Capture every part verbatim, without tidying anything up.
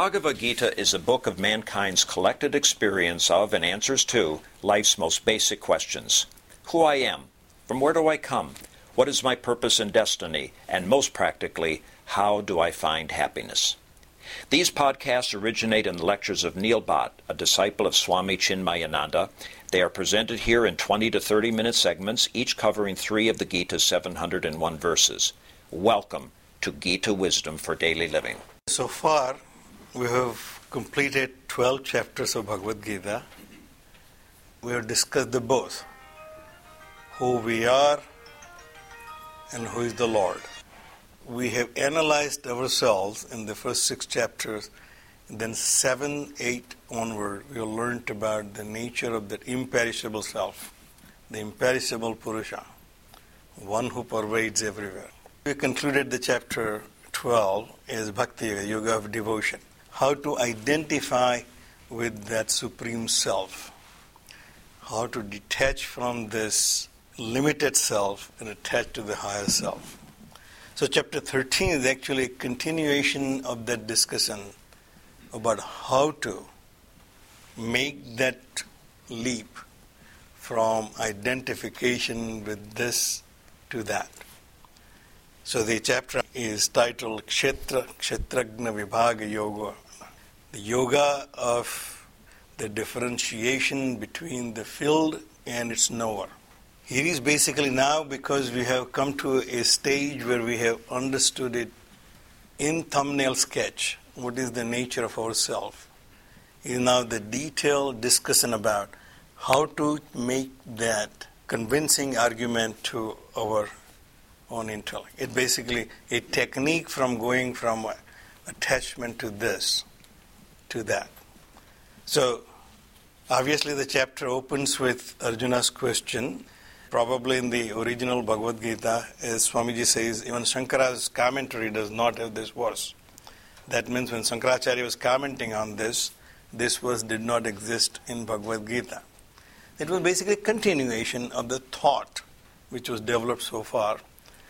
Bhagavad Gita is a book of mankind's collected experience of and answers to life's most basic questions. Who I am, from where do I come, what is my purpose and destiny, and most practically, how do I find happiness? These podcasts originate in the lectures of Neil Bhatt, a disciple of Swami Chinmayananda. They are presented here in twenty to thirty minute segments, each covering three of the Gita's seven hundred one verses. Welcome to Gita Wisdom for Daily Living. So far, we have completed twelve chapters of Bhagavad Gita. We have discussed the both, who we are and who is the Lord. We have analyzed ourselves in the first six chapters, and then seven, eight onward, we have learned about the nature of the imperishable self, the imperishable Purusha, one who pervades everywhere. We concluded the chapter twelve as Bhakti Yoga, Yoga of Devotion. How to identify with that Supreme Self. How to detach from this limited self and attach to the higher self. So chapter thirteen is actually a continuation of that discussion about how to make that leap from identification with this to that. So the chapter is titled Kshetra Kshetragna Vibhaga Yoga, the yoga of the differentiation between the field and its knower. It is basically now, because we have come to a stage where we have understood it in thumbnail sketch, what is the nature of ourself. It is now the detailed discussion about how to make that convincing argument to our own intellect. It's basically a technique from going from attachment to this to that. So, obviously the chapter opens with Arjuna's question. Probably in the original Bhagavad Gita, as Swamiji says, even Shankara's commentary does not have this verse. That means when Shankaracharya was commenting on this, this verse did not exist in Bhagavad Gita. It was basically a continuation of the thought which was developed so far.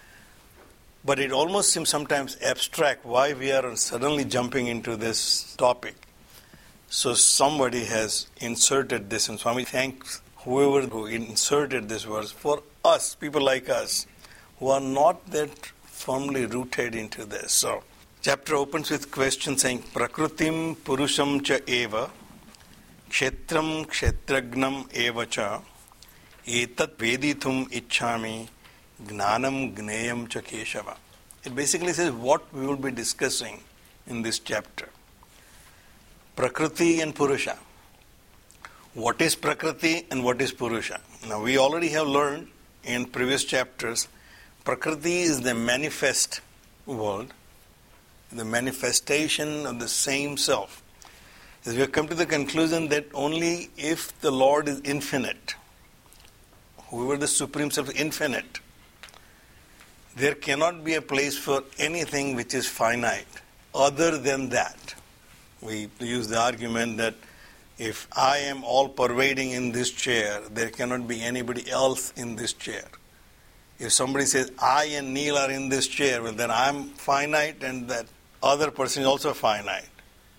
But it almost seems sometimes abstract why we are suddenly jumping into this topic. So somebody has inserted this, and Swami thanks whoever who inserted this verse for us, people like us, who are not that firmly rooted into this. So, chapter opens with question saying, Prakrutim Purusham cha eva, Kshetram Kshetragnam eva cha, Etat Vedithum Ichchami, Gnanam Gneyam cha Keshava. It basically says what we will be discussing in this chapter. Prakriti and Purusha. What is Prakriti and what is Purusha? Now we already have learned in previous chapters, Prakriti is the manifest world, the manifestation of the same self. As we have come to the conclusion that only if the Lord is infinite, whoever the Supreme Self is infinite, there cannot be a place for anything which is finite other than that. We use the argument that if I am all-pervading in this chair, there cannot be anybody else in this chair. If somebody says, I and Neil are in this chair, well, then I'm finite and that other person is also finite.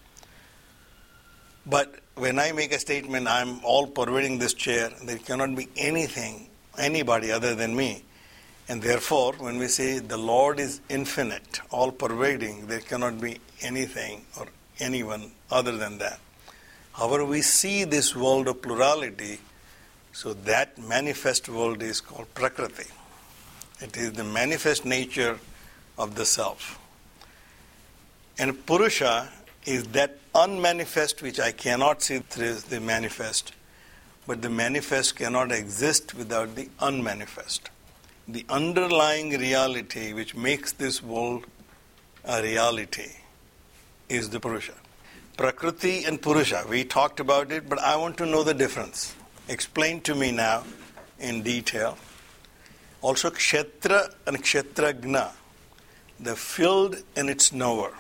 But when I make a statement, I'm all-pervading this chair, there cannot be anything, anybody other than me. And therefore, when we say the Lord is infinite, all-pervading, there cannot be anything or anyone other than that. However, we see this world of plurality, so that manifest world is called Prakriti. It is the manifest nature of the self. And Purusha is that unmanifest which I cannot see through the manifest, but the manifest cannot exist without the unmanifest. The underlying reality which makes this world a reality is the Purusha. Prakriti and Purusha, we talked about it, but I want to know the difference. Explain to me now in detail. Also Kshetra and Kshetragna, the field and its knower.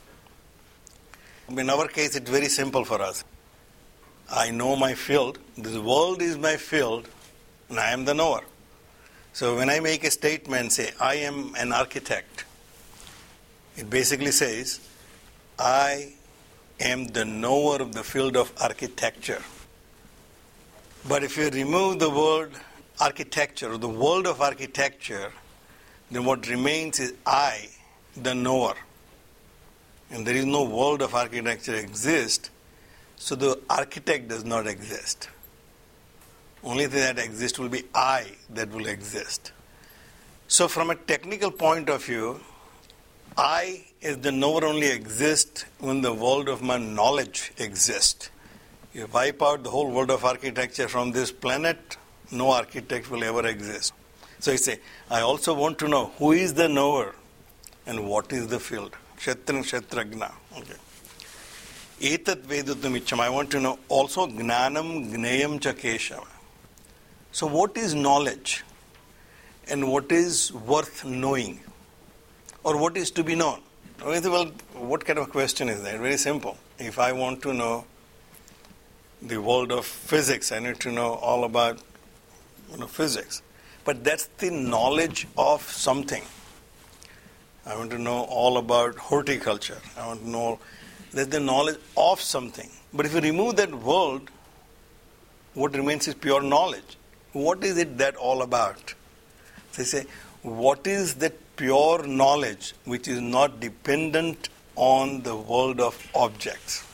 In our case, it's very simple for us. I know my field, this world is my field, and I am the knower. So when I make a statement, say, I am an architect, it basically says, I am the knower of the field of architecture. But if you remove the word architecture, or the world of architecture, then what remains is I, the knower. And there is no world of architecture exist, so the architect does not exist. Only thing that exists will be I that will exist. So from a technical point of view, I as the knower only exists when the world of my knowledge exists. You wipe out the whole world of architecture from this planet, no architect will ever exist. So you say, I also want to know who is the knower and what is the field. Kshetra Kshetragna. Okay. Etat vedutam ichcham. I want to know also gnanam gnayam cha keshava. So what is knowledge and what is worth knowing or what is to be known? Well, what kind of question is that? Very simple. If I want to know the world of physics, I need to know all about you know, physics. But that's the knowledge of something. I want to know all about horticulture. I want to know that's the knowledge of something. But if you remove that world, what remains is pure knowledge. What is it that all about? They say, what is that pure knowledge which is not dependent on the world of objects?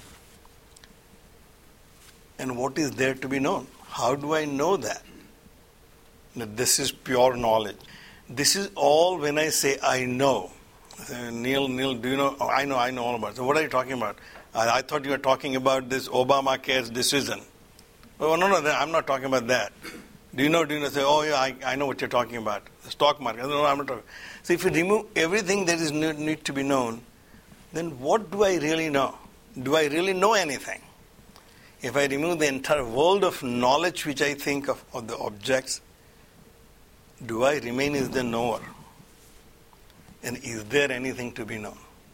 And what is there to be known? How do I know that? That this is pure knowledge. This is all when I say I know. I say, Neil, Neil, do you know? Oh, I know, I know all about it. So what are you talking about? I, I thought you were talking about this Obamacare's decision. Oh, no, no, I'm not talking about that. Do you know, do you know? Say, oh yeah, I, I know what you're talking about. The stock market. No, I'm not talking. So if you remove everything that is need, need to be known, then what do I really know? Do I really know anything? If I remove the entire world of knowledge which I think of, of the objects, do I remain as the knower? And is there anything to be known?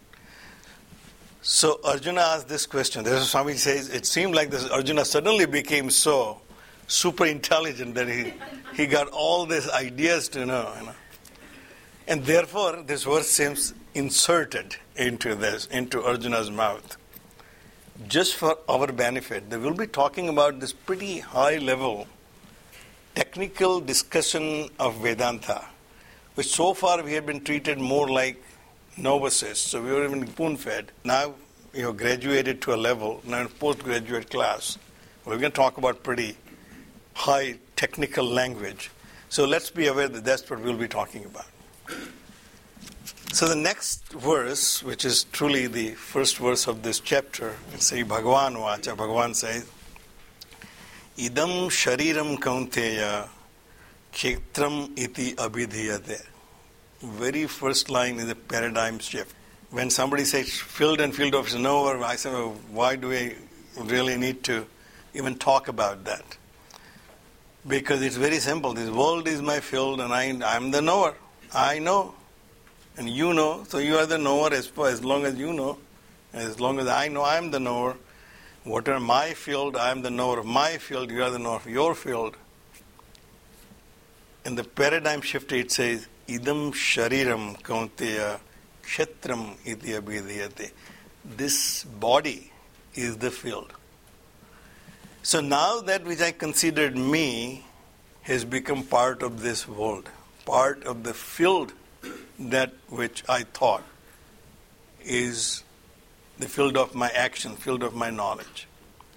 So Arjuna asked this question. There is Swami says, it seemed like this Arjuna suddenly became so super intelligent that he, he got all these ideas to know, you know. And therefore this verse seems inserted into this, into Arjuna's mouth. Just for our benefit, they will be talking about this pretty high level technical discussion of Vedanta, which so far we have been treated more like novices, so we were even spoon-fed. Now we have graduated to a level, now in postgraduate class, we're going to talk about pretty high technical language. So let's be aware that that's what we'll be talking about. So the next verse, which is truly the first verse of this chapter, it's say Bhagavan Vacha. Bhagavan says, Idam shariram kaunteya kshetram iti abhidhiyate. Very first line is a paradigm shift. When somebody says field and field of knower, I say, well, why do we really need to even talk about that? Because it's very simple. This world is my field and I, I'm the knower. I know. And you know, so you are the knower as far as long as you know. As long as I know, I'm the knower. Whatever my field, I'm the knower of my field, you are the knower of your field. In the paradigm shift, it says, Idam shariram kaunteya kshetram iti abhidhiyate. This body is the field. So now that which I considered me has become part of this world, part of the field that which I thought is the field of my action, field of my knowledge.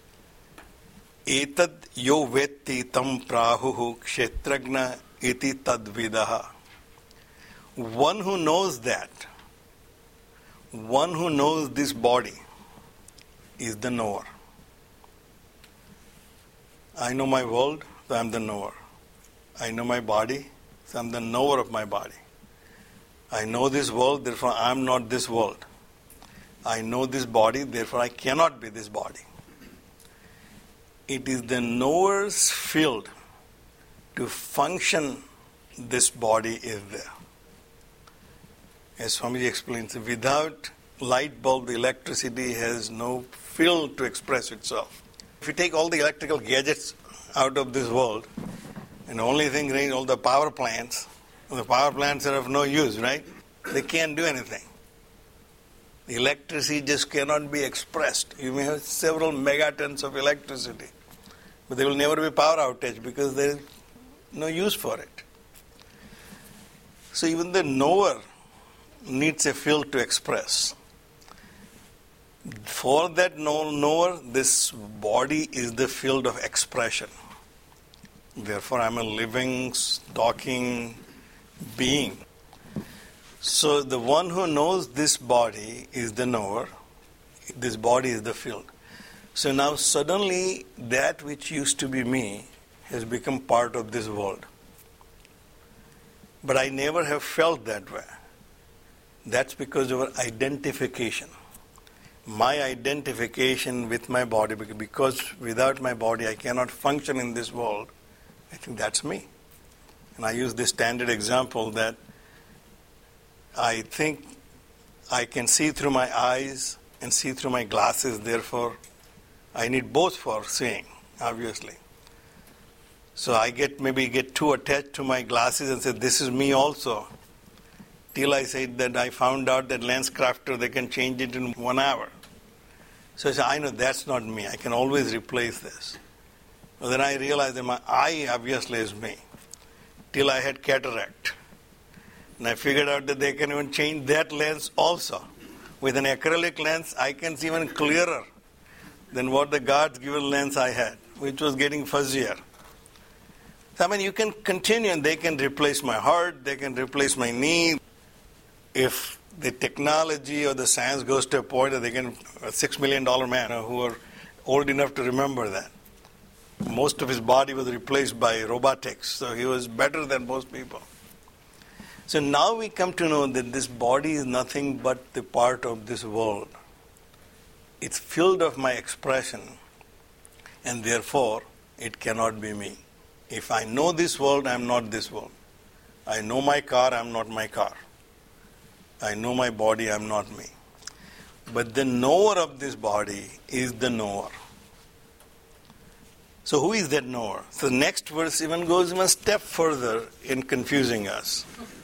Etad yo vetti tam prahuhu kshetragna iti tadvidaha. One who knows that, one who knows this body is the knower. I know my world, so I'm the knower. I know my body, so I'm the knower of my body. I know this world, therefore I am not this world. I know this body, therefore I cannot be this body. It is the knower's field to function this body is there. As Swamiji explains, without light bulb, the electricity has no field to express itself. If you take all the electrical gadgets out of this world, and the only thing remains all the power plants, the power plants are of no use, right? They can't do anything. The electricity just cannot be expressed. You may have several megatons of electricity, but there will never be power outage because there is no use for it. So even the knower needs a field to express. For that knower, this body is the field of expression. Therefore, I am a living, talking being. So the one who knows this body is the knower. This body is the field. So now suddenly that which used to be me has become part of this world. But I never have felt that way. That's because of our identification. My identification with my body, because without my body I cannot function in this world, I think that's me. And I use this standard example that I think I can see through my eyes and see through my glasses, therefore I need both for seeing, obviously. So I get maybe get too attached to my glasses and say, this is me also. Till I said that I found out that LensCrafter, they can change it in one hour. So I said, I know that's not me. I can always replace this. But then I realized that my eye obviously is me. Till I had cataract. And I figured out that they can even change that lens also. With an acrylic lens, I can see even clearer than what the God's given lens I had, which was getting fuzzier. So, I mean, you can continue and they can replace my heart, they can replace my knee. If the technology or the science goes to a point that they can, a six million dollar man who are old enough to remember that. Most of his body was replaced by robotics, so he was better than most people. So now we come to know that this body is nothing but the part of this world. It's filled of my expression, and therefore it cannot be me. If I know this world, I am not this world. I know my car, I am not my car. I know my body, I am not me. But the knower of this body is the knower. So who is that knower? So the next verse even goes one step further in confusing us.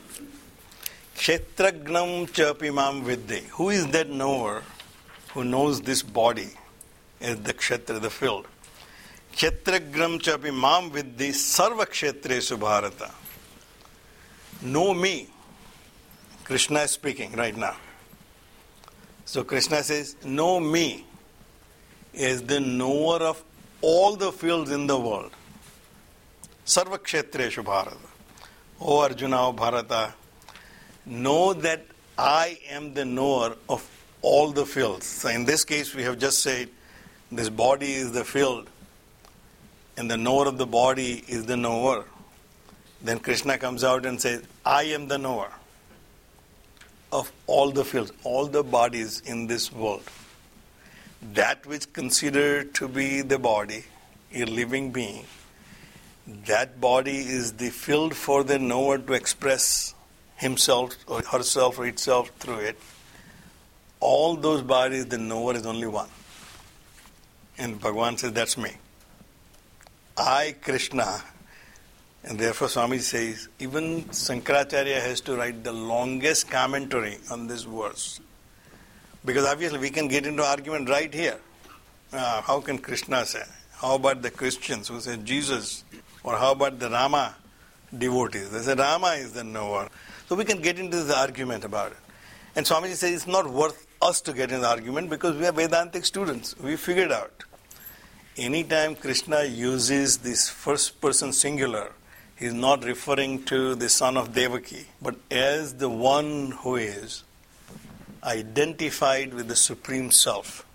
Kshetragnam chapimam viddhi. Who is that knower who knows this body as the kshetra, the field? Kshetragnam chapimam viddhi sarva kshetresu bharata. Know me. Krishna is speaking right now. So Krishna says, know me as the knower of all the fields in the world. Sarva kshetreshu bharata. O Arjuna, O Bharata, know that I am the knower of all the fields. So in this case, we have just said this body is the field and the knower of the body is the knower. Then Krishna comes out and says, I am the knower of all the fields, all the bodies in this world. That which considered to be the body, a living being, that body is the field for the knower to express himself or herself or itself through it. All those bodies, the knower is only one. And Bhagavan says, that's me. I, Krishna. And therefore Swami says, even Sankaracharya has to write the longest commentary on this verse. Because obviously we can get into argument right here. Uh, how can Krishna say? How about the Christians who say Jesus? Or how about the Rama devotees? They say Rama is the knower. So we can get into the argument about it. And Swamiji says it's not worth us to get in the argument because we are Vedantic students. We figured out. Anytime Krishna uses this first person singular, he is not referring to the son of Devaki, but as the one who is identified with the Supreme Self.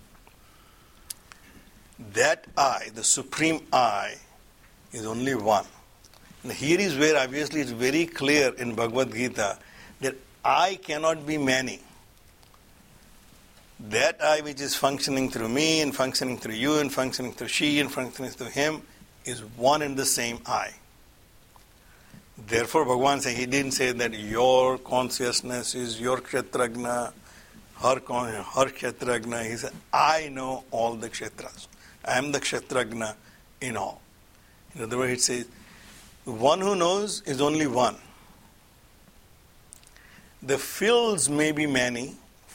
That I, the Supreme I, is only one. And here is where obviously it's very clear in Bhagavad Gita that I cannot be many. That I which is functioning through me and functioning through you and functioning through she and functioning through him is one and the same I. Therefore Bhagavan said, he didn't say that your consciousness is your kshetragna, her, her kshetragna. He said, I know all the kshetras. I am the kshetragna in all. In other words, it says, one who knows is only one. The fields may be many,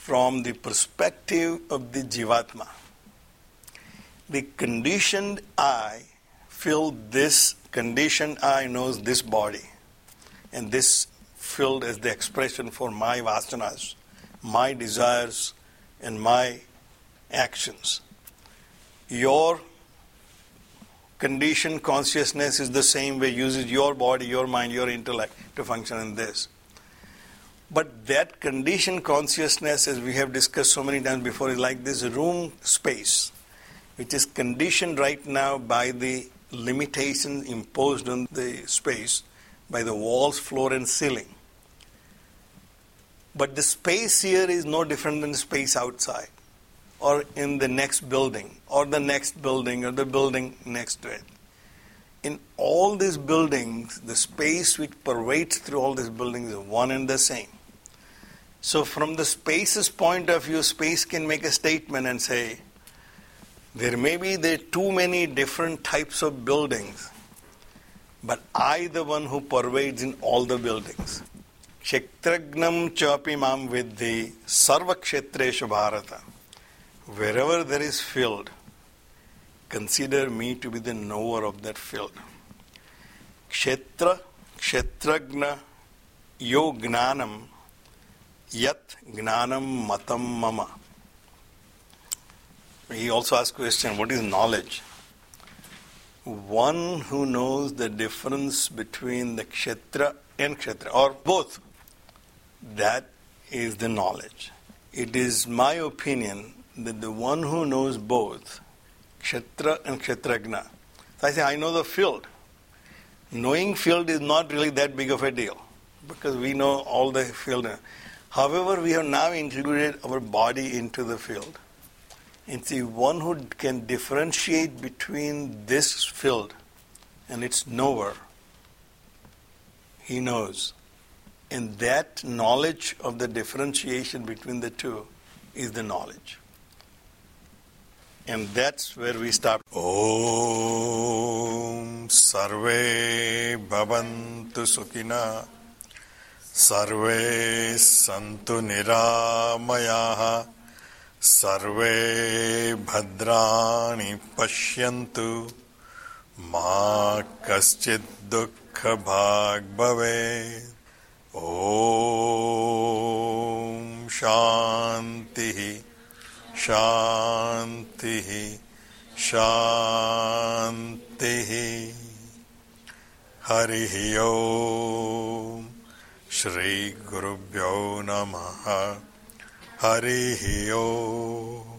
from the perspective of the Jivatma. The conditioned I feel this, conditioned I knows this body, and this filled as the expression for my vasanas, my desires, and my actions. Your conditioned consciousness is the same way, uses your body, your mind, your intellect to function in this. But that conditioned consciousness, as we have discussed so many times before, is like this room space, which is conditioned right now by the limitations imposed on the space by the walls, floor, and ceiling. But the space here is no different than the space outside, or in the next building, or the next building, or the building next to it. In all these buildings, the space which pervades through all these buildings is one and the same. So from the space's point of view, space can make a statement and say, there may be there too many different types of buildings, but I, the one who pervades in all the buildings. Kshetragnam chapi mam viddhi sarva kshetreshu bharata. Wherever there is field, consider me to be the knower of that field. Kshetra, kshetragna, yo gnanam, yat gnanam matam mama. He also asks question, what is knowledge? One who knows the difference between the kshetra and kshetra, or both, that is the knowledge. It is my opinion that the one who knows both, kshetra and kshetragna. So I say, I know the field. Knowing field is not really that big of a deal, because we know all the field. However, we have now included our body into the field. And see, one who can differentiate between this field and its knower, he knows. And that knowledge of the differentiation between the two is the knowledge. And that's where we stop. Om Sarve Bhavantu Sukhina Sarve Santu Niramayaha Sarve Bhadrani Pashyantu Ma Kaschid Dukkha Bhag Bhave. Om Shantihi Shantihi Shantihi Harihi Om Shri Gurubhyo Namaha Harihi Om.